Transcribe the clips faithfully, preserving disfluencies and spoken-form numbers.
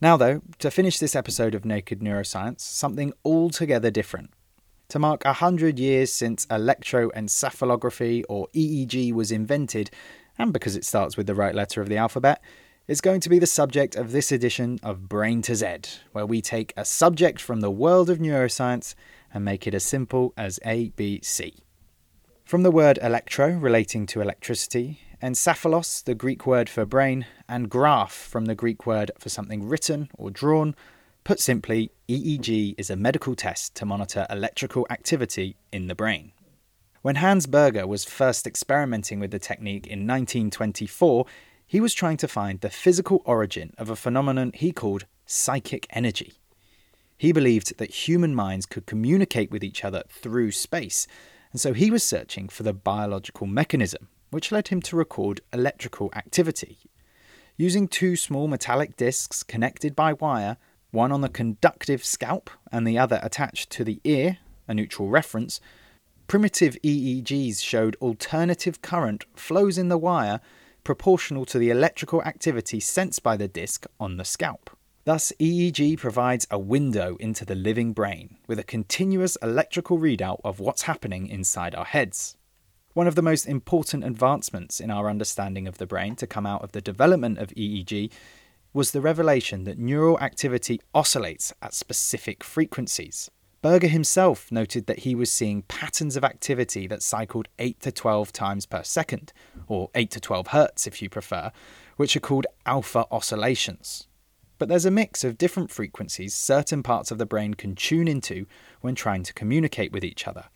Now though, to finish this episode of Naked Neuroscience, something altogether different. To mark one hundred years since electroencephalography, or E E G, was invented, and because it starts with the right letter of the alphabet, it's going to be the subject of this edition of Brain to Z, where we take a subject from the world of neuroscience and make it as simple as A B C. From the word electro, relating to electricity, encephalos, the Greek word for brain, and graph, from the Greek word for something written or drawn, put simply, E E G is a medical test to monitor electrical activity in the brain. When Hans Berger was first experimenting with the technique in nineteen twenty-four, he was trying to find the physical origin of a phenomenon he called psychic energy. He believed that human minds could communicate with each other through space, and so he was searching for the biological mechanism, which led him to record electrical activity. Using two small metallic discs connected by wire, one on the conductive scalp and the other attached to the ear, a neutral reference, primitive E E Gs showed alternative current flows in the wire proportional to the electrical activity sensed by the disc on the scalp. Thus, E E G provides a window into the living brain, with a continuous electrical readout of what's happening inside our heads. One of the most important advancements in our understanding of the brain to come out of the development of E E G was the revelation that neural activity oscillates at specific frequencies. Berger himself noted that he was seeing patterns of activity that cycled eight to twelve times per second, or eight to twelve hertz if you prefer, which are called alpha oscillations. But there's a mix of different frequencies certain parts of the brain can tune into when trying to communicate with each other.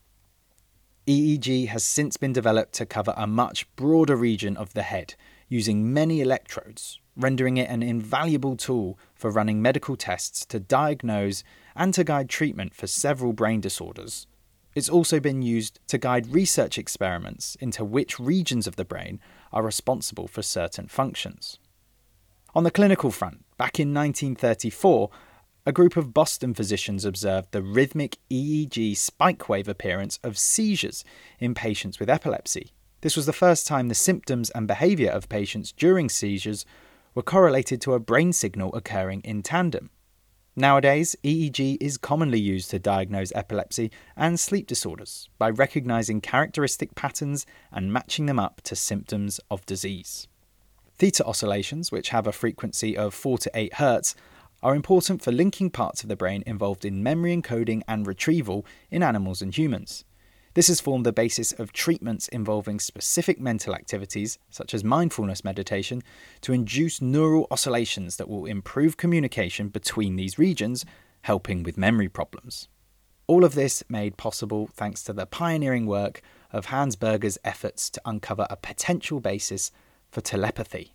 E E G has since been developed to cover a much broader region of the head, using many electrodes, rendering it an invaluable tool for running medical tests to diagnose and to guide treatment for several brain disorders. It's also been used to guide research experiments into which regions of the brain are responsible for certain functions. On the clinical front, back in nineteen thirty-four, a group of Boston physicians observed the rhythmic E E G spike wave appearance of seizures in patients with epilepsy. This was the first time the symptoms and behaviour of patients during seizures were correlated to a brain signal occurring in tandem. Nowadays, E E G is commonly used to diagnose epilepsy and sleep disorders by recognising characteristic patterns and matching them up to symptoms of disease. Theta oscillations, which have a frequency of four to eight hertz, are important for linking parts of the brain involved in memory encoding and retrieval in animals and humans. This has formed the basis of treatments involving specific mental activities, such as mindfulness meditation, to induce neural oscillations that will improve communication between these regions, helping with memory problems. All of this made possible thanks to the pioneering work of Hans Berger's efforts to uncover a potential basis for telepathy.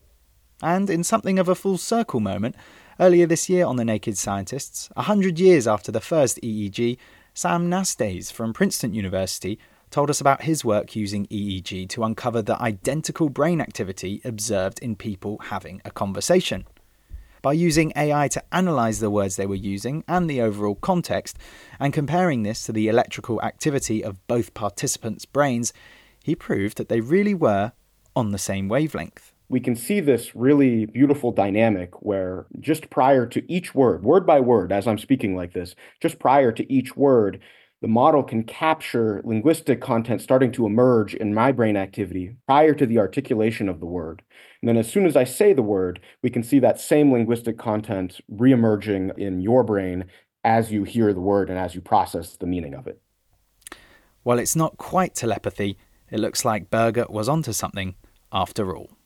And in something of a full circle moment, earlier this year on The Naked Scientists, a hundred years after the first E E G, Sam Nastes from Princeton University told us about his work using E E G to uncover the identical brain activity observed in people having a conversation. By using A I to analyse the words they were using and the overall context, and comparing this to the electrical activity of both participants' brains, he proved that they really were on the same wavelength. We can see this really beautiful dynamic where just prior to each word, word by word, as I'm speaking like this, just prior to each word, the model can capture linguistic content starting to emerge in my brain activity prior to the articulation of the word. And then as soon as I say the word, we can see that same linguistic content reemerging in your brain as you hear the word and as you process the meaning of it. While it's not quite telepathy, it looks like Berger was onto something after all.